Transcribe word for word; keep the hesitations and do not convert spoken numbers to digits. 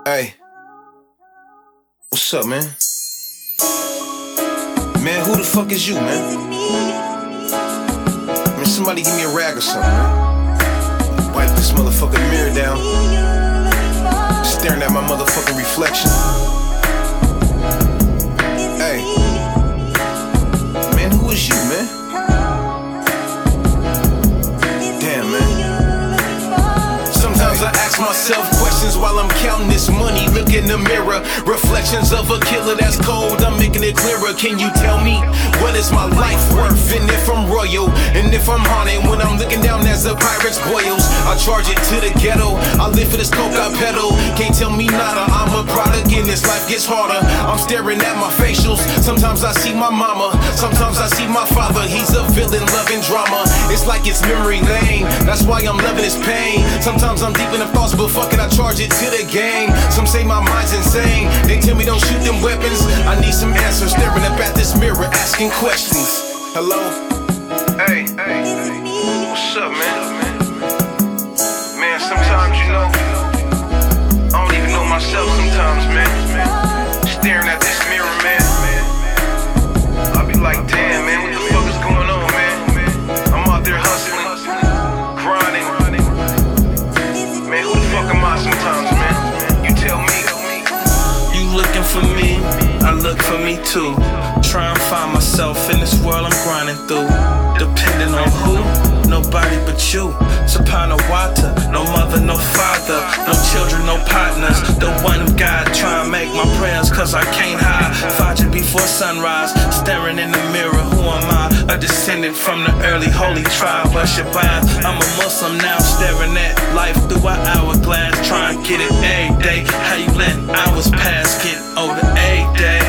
Hey, what's up, man? Man, who the fuck is you, man? Man, somebody give me a rag or something, man. Wipe this motherfucking mirror down. Staring at my motherfucking reflection. Hey, man, who is you, man? Damn, man. Sometimes I ask myself questions while I'm counting this money. Look in the mirror, reflections of a killer that's cold. I'm making it clearer. Can you tell me what is my life worth? And if I'm royal, and if I'm haunted, when I'm looking down as the pirates boils, I charge it to the ghetto. I live for this coke I pedal. Can't tell me nada. I'm a product and this life gets harder. I'm staring at my facials. Sometimes I see my mama. Sometimes I see my father. He's a villain loving drama. It's like it's memory lane. That's why I'm loving this pain. Sometimes I'm deep in the thoughts, but fuck it, I charge it to the game. Some say my mind's insane. They tell me don't shoot them weapons. I need some answers. Staring up at this mirror, asking questions. Hello? Hey, hey, what's up, man? Man, sometimes, you know, I don't even know myself sometimes, man. Staring at this mirror, man. I be like, damn, man, what the fuck is going on, man? I'm out there hustling, grinding. Man, who the fuck am I sometimes, man? You tell me. You looking for me, I look for me too. Try and find myself in this world I'm grinding through. Depending on who? Nobody but you. Soprano water, no mother, no father, no children, no partners. The one God try and make my prayers, cause I can't hide. Fajr before sunrise, staring in the mirror, who am I? A descendant from the early holy tribe of Shabbat. I'm a Muslim now, staring at life through an hourglass, trying to get it every day. How you let hours pass, get older every day.